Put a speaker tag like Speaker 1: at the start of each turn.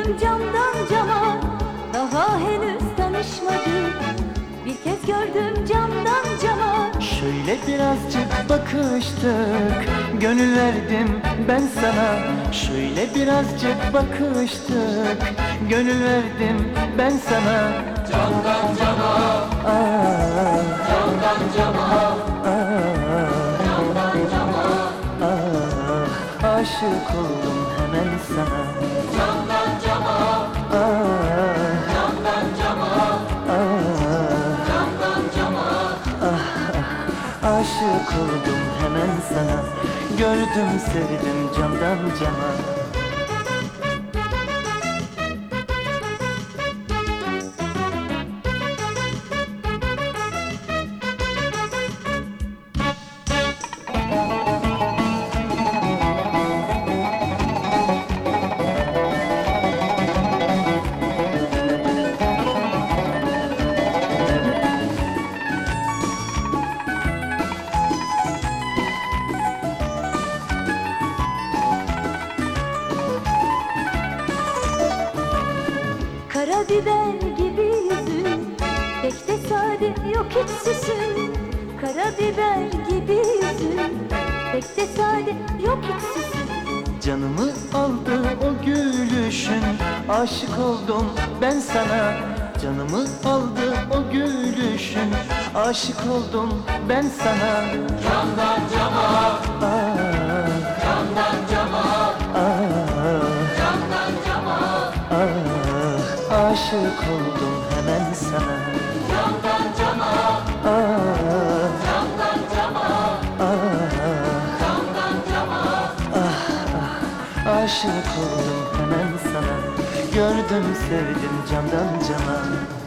Speaker 1: gördüm camdan cama, daha henüz tanışmadık. Bir kez gördüm camdan cama.
Speaker 2: Şöyle birazcık bakıştık, gönül verdim ben sana. Şöyle birazcık bakıştık, gönül verdim ben sana.
Speaker 3: Camdan cama, camdan cama, camdan cama,
Speaker 2: Aşık oldum hemen sana.
Speaker 3: camdan cama, camdan cama, camdan cama.
Speaker 2: Aşık oldum hemen sana. Gördüm sevdim camdan cama.
Speaker 1: Karabiber gibi yüzün, pek de sade yok hiç süsün. Karabiber gibi yüzün, pek de sade yok hiç süsün.
Speaker 2: Canımı aldı o gülüşün, aşık oldum ben sana. Canımı aldı o gülüşün, aşık oldum ben sana.
Speaker 3: Camdan cama, camdan cama, camdan cama,
Speaker 2: Aşık oldum hemen sana.
Speaker 3: camdan cama, camdan cama, camdan cama.
Speaker 2: Aşık oldum hemen sana. Gördüm sevdim camdan cama.